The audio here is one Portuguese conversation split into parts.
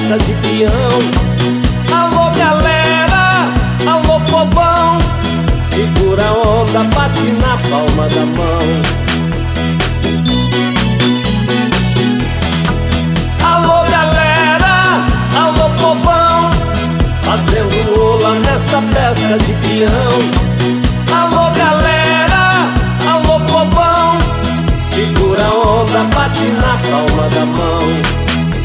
festa de peão. Alô galera, alô povão, segura a onda, bate na palma da mão. Alô galera, alô povão, fazendo ola nesta festa de peão. Alô galera, alô povão, segura a onda, bate na palma da mão.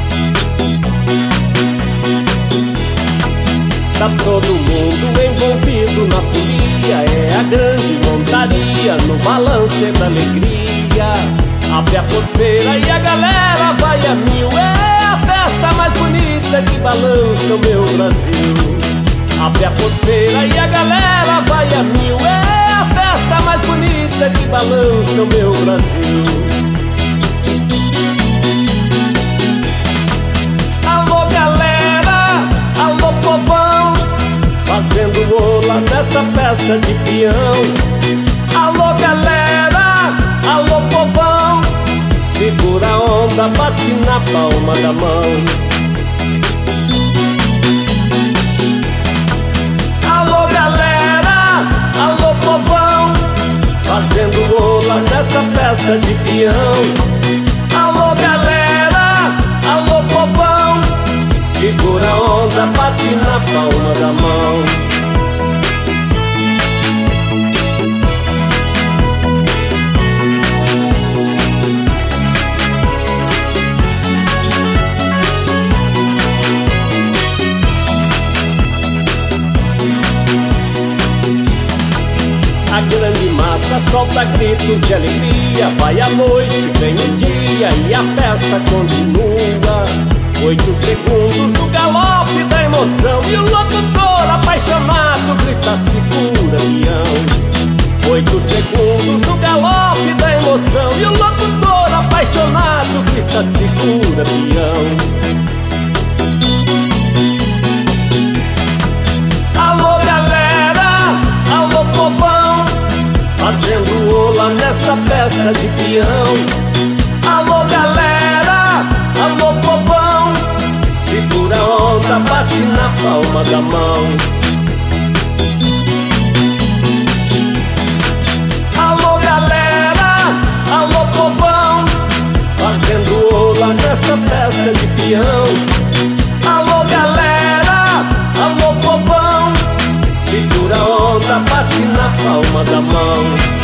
Tá todo mundo envolvido na folia, é a grande montaria no balanço da alegria. Abre a porteira e a galera vai a mil, é a festa mais bonita que balança o meu Brasil. Abre a porteira e a galera vai a mil, é a festa mais bonita que balança o meu Brasil. Alô galera, alô povão, fazendo ola nesta festa de peão. Alô galera, alô povão, segura a onda, bate na palma da mão. Alô galera, alô povão, fazendo ola nesta festa de peão. Alô galera, alô povão, segura a onda, bate na palma da mão. A grande massa solta gritos de alegria, vai a noite, vem o dia e a festa continua. 8 segundos do galope da emoção e o locutor apaixonado grita: segura, peão. 8 segundos do galope da emoção e o locutor apaixonado grita: segura, peão. Alô galera, alô povão, fazendo ola nesta festa de peão. Alô galera, alô povão, segura a onda, bate na palma da mão. Alô galera, alô povão, fazendo ola nesta festa de peão. Alô galera, alô povão, segura a onda, bate na palma da mão.